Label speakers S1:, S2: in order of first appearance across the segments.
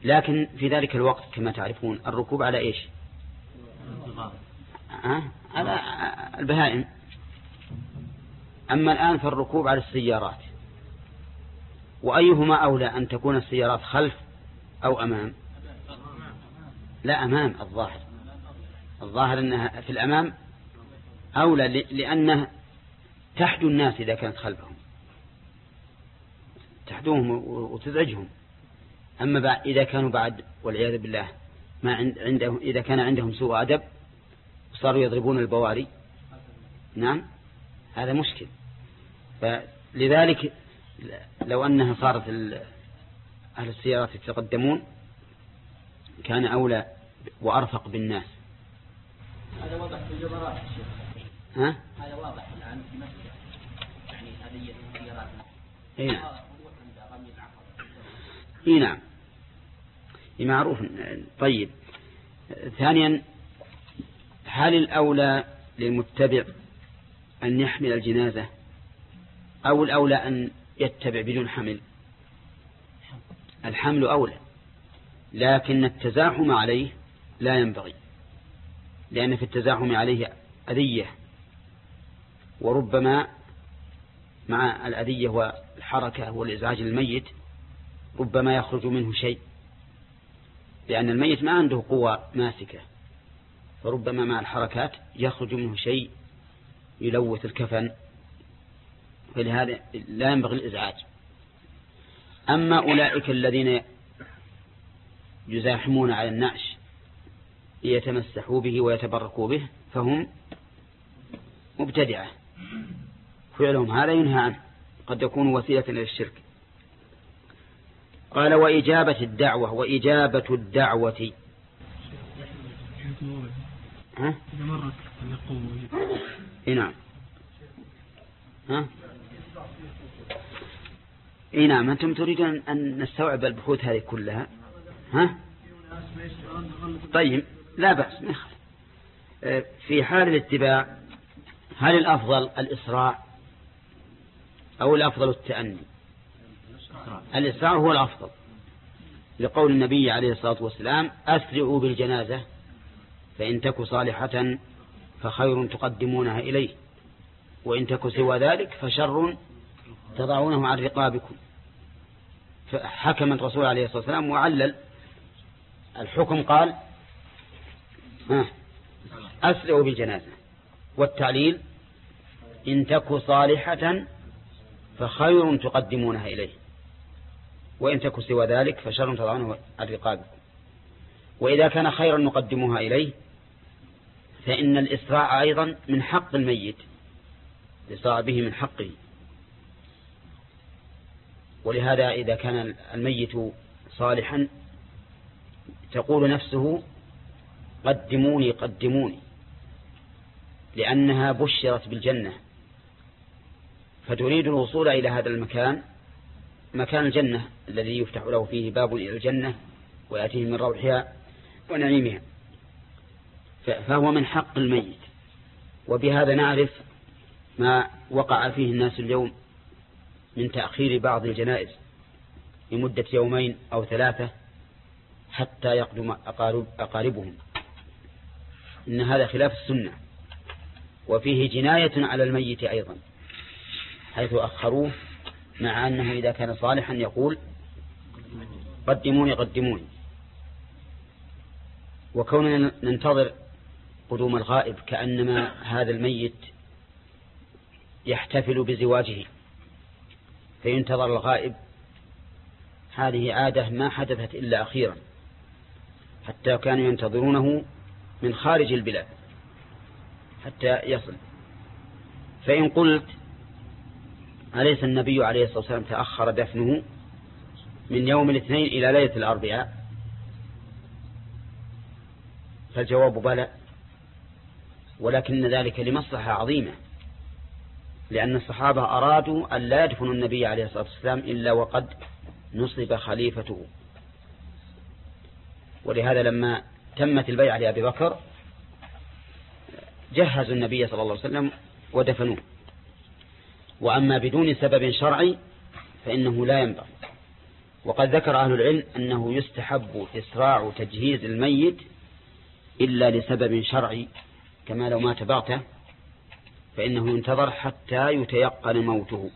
S1: لكن في ذلك الوقت كما تعرفون الركوب على إيش؟ على البهائم. أما الآن فالركوب على السيارات. وأيهما أولى أن تكون السيارات خلف أو أمام؟ لا، أمام. الظاهر أنها في الأمام أولى، لأنه تحدو الناس إذا كانت خلفهم، تحدوهم وتزعجهم. أما إذا كانوا بعد والعياذ بالله عندهم، إذا كان عندهم سوء أدب وصاروا يضربون البواري، نعم، هذا مشكل. فلذلك لو أنها صارت أهل السيارات يتقدمون كان أولى وأرفق بالناس.
S2: هذا واضح في الجمرات الشيخ.
S1: ها؟
S2: هذا واضح الآن في مسجد، يعني هذه السيارات.
S1: اي نعم، معروف. طيب، ثانيا، هل الأولى للمتبع أن يحمل الجنازة أو الأولى أن يتبع بدون حمل؟ الحمل أولى، لكن التزاحم عليه لا ينبغي، لأن في التزاحم عليه أذية، وربما مع الأذية والحركة والإزعاج للميت ربما يخرج منه شيء، لأن الميت ما عنده قوة ماسكة، فربما مع الحركات يخرج منه شيء يلوث الكفن، فلهذا لا ينبغي الإزعاج. أما أولئك الذين يزاحمون على النعش ليتمسحوا به ويتبركوا به فهم مبتدعة، فعلهم هذا ينهى عنه، قد يكون وسيلة إلى الشرك. قال وإجابة الدعوة. وإجابة الدعوة نعم. نعم، أنتم تريدون أن نستوعب البحوث هذه كلها. طيب، لا بأس. في حال الاتباع هل الأفضل الإسراع أو الأفضل التأني؟ الإسراع هو الأفضل، لقول النبي عليه الصلاة والسلام أسرعوا بالجنازة فإن تك صالحة فخير تقدمونها إليه، وإن تك سوى ذلك فشر تضعونه عن رقابكم. فحكم الرسول عليه الصلاة والسلام وعلل الحكم، قال أسرعوا بالجنازة، والتعليل إن تك صالحة فخير تقدمونها إليه، وإن تك سوى ذلك فشر تضعونه عن رقابكم. وإذا كان خيرا نقدمها إليه فإن الإسراع أيضا من حق الميت، الإسراع به من حقه. ولهذا إذا كان الميت صالحا تقول نفسه قدموني قدموني، لأنها بشرت بالجنة، فتريد الوصول إلى هذا المكان، مكان الجنة الذي يفتح له فيه باب إلى الجنة ويأتيه من روحها ونعيمها، فهو من حق الميت. وبهذا نعرف ما وقع فيه الناس اليوم من تأخير بعض الجنائز لمدة 2 أو 3 حتى يقدم أقاربهم. إن هذا خلاف السنة، وفيه جناية على الميت أيضا، حيث أخروه، مع أنه إذا كان صالحا يقول قدموني قدموني. وكوننا ننتظر قدوم الغائب كأنما هذا الميت يحتفل بزواجه فينتظر الغائب، هذه عادة ما حدثت إلا أخيرا، حتى كانوا ينتظرونه من خارج البلاد حتى يصل. فإن قلت أليس النبي عليه الصلاة والسلام تأخر دفنه من يوم الاثنين إلى ليلة الأربعاء؟ فالجواب بلى، ولكن ذلك لمصلحة عظيمة، لأن الصحابة أرادوا أن لا يدفنوا النبي عليه الصلاة والسلام إلا وقد نصب خليفته. ولهذا لما تمت البيعة لأبي بكر جهزوا النبي صلى الله عليه وسلم ودفنوه. وأما بدون سبب شرعي فإنه لا ينبغي. وقد ذكر أهل العلم أنه يستحب إسراع تجهيز الميت إلا لسبب شرعي، كما لو مات بغتة فإنه ينتظر حتى يتيقن موته.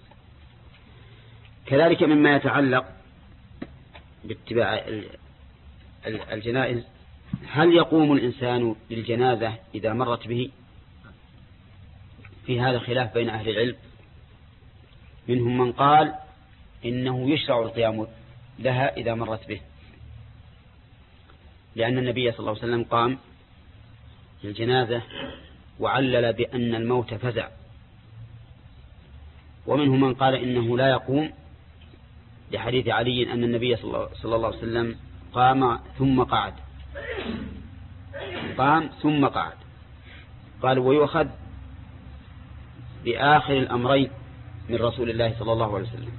S1: كذلك مما يتعلق باتباع الجنائز، هل يقوم الإنسان للجنازة إذا مرت به؟ في هذا خلاف بين أهل العلم، منهم من قال إنه يشرع القيام لها إذا مرت به، لأن النبي صلى الله عليه وسلم قام للجنازة وعلل بأن الموت فزع. ومنهم من قال إنه لا يقوم، لحديث علي أن النبي صلى الله عليه وسلم قام ثم قعد، قام ثم قعد. قال ويؤخذ بآخر الأمرين من رسول الله صلى الله عليه وسلم،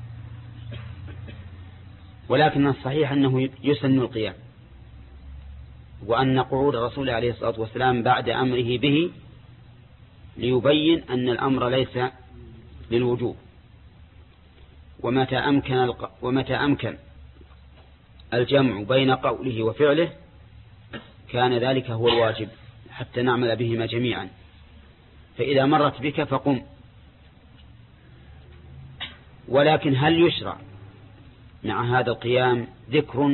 S1: ولكن الصحيح أنه يسن القيام، وأن قعود الرسول عليه الصلاة والسلام بعد أمره به ليبين أن الأمر ليس للوجوب، ومتى أمكن الجمع بين قوله وفعله كان ذلك هو الواجب حتى نعمل بهما جميعا. فإذا مرت بك فقم. ولكن هل يشرع مع هذا القيام ذكر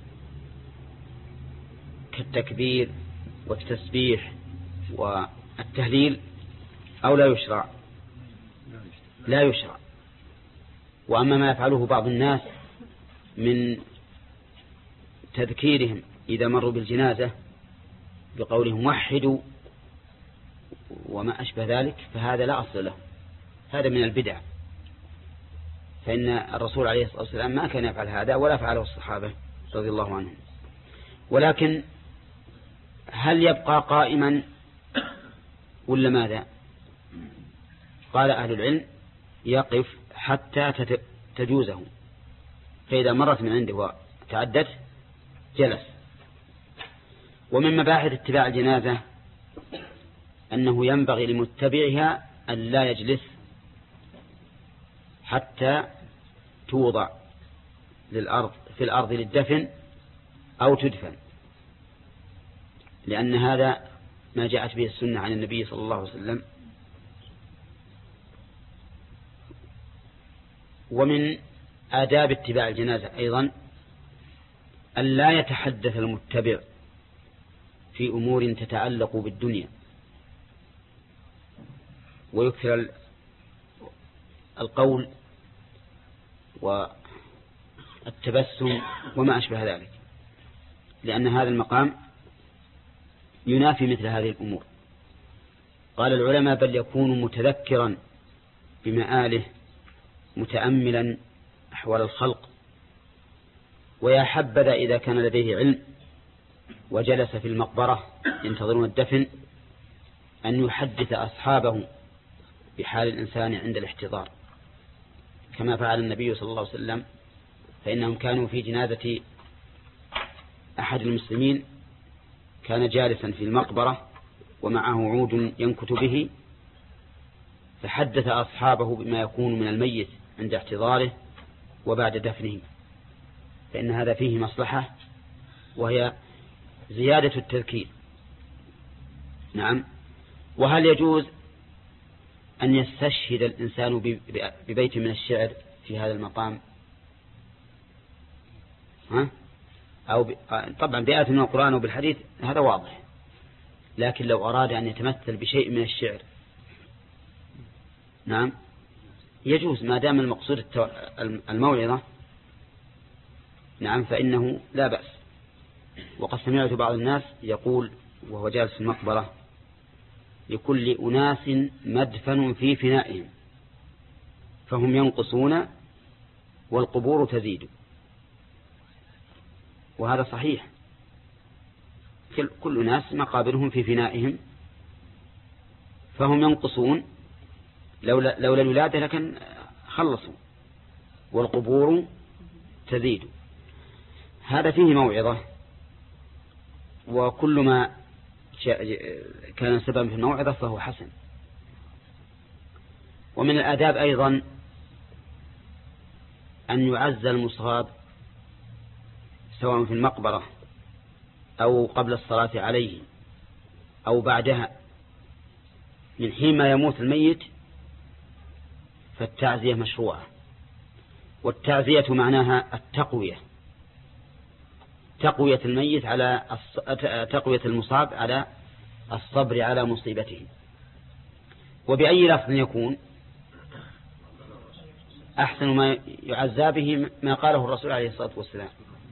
S1: كالتكبير والتسبيح والتهليل أو لا يشرع؟ لا يشرع. وأما ما يفعله بعض الناس من تذكيرهم إذا مروا بالجنازة بقولهم وحدوا وما أشبه ذلك، فهذا لا أصل له، هذا من البدع. فإن الرسول عليه الصلاة والسلام ما كان يفعل هذا ولا فعله الصحابة رضي الله عنهم. ولكن هل يبقى قائما ولا ماذا؟ قال أهل العلم يقف حتى تجوزه، فإذا مرت من عنده وتعدت جلس. ومن مباحث اتباع الجنازة أنه ينبغي لمتبعها أن لا يجلس حتى توضع في الأرض للدفن أو تدفن، لأن هذا ما جاءت به السنة عن النبي صلى الله عليه وسلم. ومن آداب اتباع الجنازة أيضا أن لا يتحدث المتبع في أمور تتعلق بالدنيا، ويكثر القول والتبسم وما أشبه ذلك، لأن هذا المقام ينافي مثل هذه الأمور. قال العلماء بل يكون متذكرا بمآله متأملا أحوال الخلق. ويا حبذا إذا كان لديه علم وجلس في المقبرة ينتظرون الدفن أن يحدث أصحابه بحال الإنسان عند الاحتضار، كما فعل النبي صلى الله عليه وسلم. فإنهم كانوا في جنازة أحد المسلمين، كان جالسا في المقبرة ومعه عود ينكت به، فحدث أصحابه بما يكون من الميت عند احتضاره وبعد دفنه، فإن هذا فيه مصلحة وهي زيادة التذكير. نعم. وهل يجوز أن يستشهد الإنسان ببيت من الشعر في هذا المقام؟ أو طبعا بآية من القرآن وبالحديث هذا واضح، لكن لو أراد أن يتمثل بشيء من الشعر نعم يجوز، ما دام المقصود الموعظة نعم فإنه لا بأس. وقد سمعت بعض الناس يقول وهو جالس في المقبرة: لكل أناس مدفن في فنائهم فهم ينقصون والقبور تزيد. وهذا صحيح، كل ناس مقابرهم في فنائهم فهم ينقصون، لولا الولادة لكن خلصوا، والقبور تزيد. هذا فيه موعظة، وكل ما كان سببا في الموعظة فهو حسن. ومن الآداب أيضا أن يعز المصاب سواء في المقبرة أو قبل الصلاة عليه أو بعدها من حين ما يموت الميت فالتعزية مشروعة. والتعزية معناها التقوية، تقوية الميت على تقوية المصاب على الصبر على مصيبته. وبأي لفظ يكون أحسن ما يعزى به ما قاله الرسول عليه الصلاة والسلام.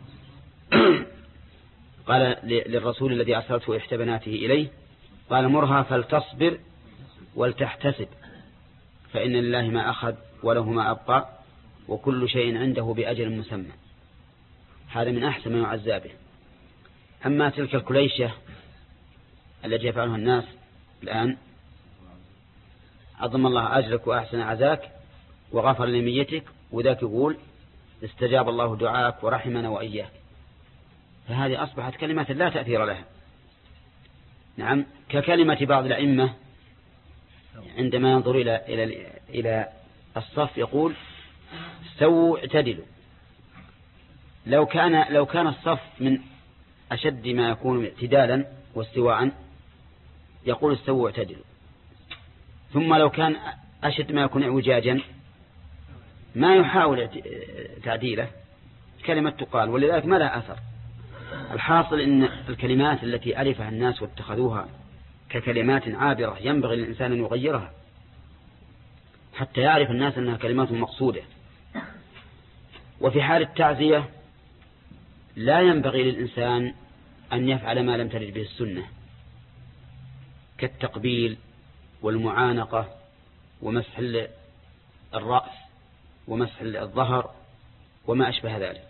S1: قال للرسول الذي أرسلته إحدى بناته إليه قال مرها فلتصبر ولتحتسب فإن لله ما أخذ وله ما أبقى وكل شيء عنده بأجل مسمى. هذا من أحسن ما يعزى به. أما تلك الكليشة التي يفعلها الناس الآن عظم الله أجرك وأحسن عزاك وغفر لميتك وذاك يقول استجاب الله دعاك ورحمنا وإياك، فهذه أصبحت كلمات لا تأثير لها. نعم، ككلمة بعض الأئمة عندما ينظر إلى الصف يقول استووا اعتدلوا. لو كان الصف من أشد ما يكون اعتدالا واستواء يقول استووا اعتدلوا، ثم لو كان أشد ما يكون اعوجاجا ما يحاول تعديله، كلمة تقال ولذلك ما لها أثر. الحاصل إن الكلمات التي ألفها الناس واتخذوها ككلمات عابرة ينبغي للإنسان أن يغيرها حتى يعرف الناس أنها كلمات مقصودة. وفي حال التعزية لا ينبغي للإنسان أن يفعل ما لم ترد به السنة كالتقبيل والمعانقة ومسح الرأس ومسح الظهر وما أشبه ذلك.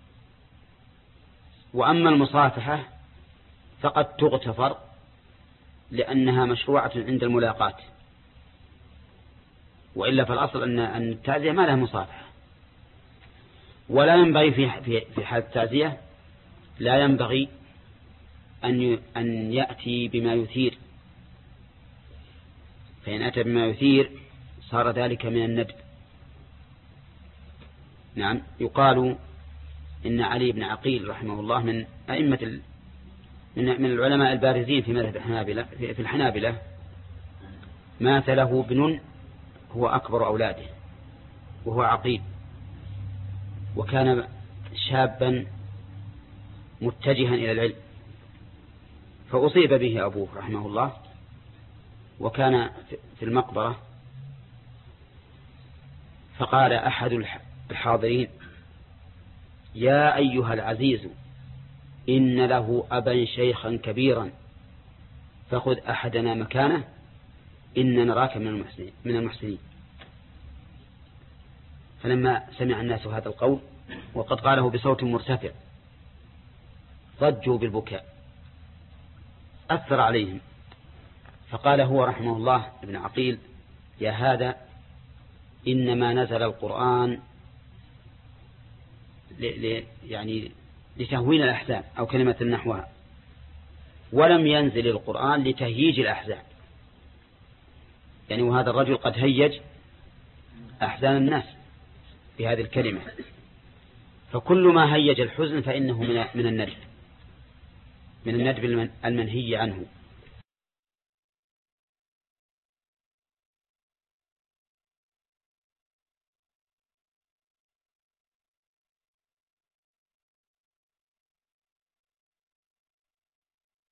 S1: وأما المصافحة فقد تغتفر لأنها مشروعة عند الملاقاة، وإلا فالأصل أن التعزية ما لها مصافحة. ولا ينبغي في حال التعزية لا ينبغي أن يأتي بما يثير، فإن أتى بما يثير صار ذلك من الندب. نعم، يقال إن علي بن عقيل رحمه الله من أئمة من العلماء البارزين في مذهب الحنابلة مات له ابن هو أكبر أولاده وهو عقيل، وكان شابا متجها إلى العلم، فأصيب به أبوه رحمه الله وكان في المقبرة، فقال أحد الحاضرين يا أيها العزيز إن له أبا شيخا كبيرا فخذ أحدنا مكانه إن نراك من المحسنين. فلما سمع الناس هذا القول وقد قاله بصوت مرتفع ضجوا بالبكاء، أثر عليهم، فقال هو رحمه الله ابن عقيل يا هذا إنما نزل القرآن يعني لتهوين الأحزان أو كلمة نحوها، ولم ينزل القرآن لتهييج الأحزان. يعني وهذا الرجل قد هيج أحزان الناس بهذه الكلمة، فكل ما هيج الحزن فإنه من الندب المنهي عنه.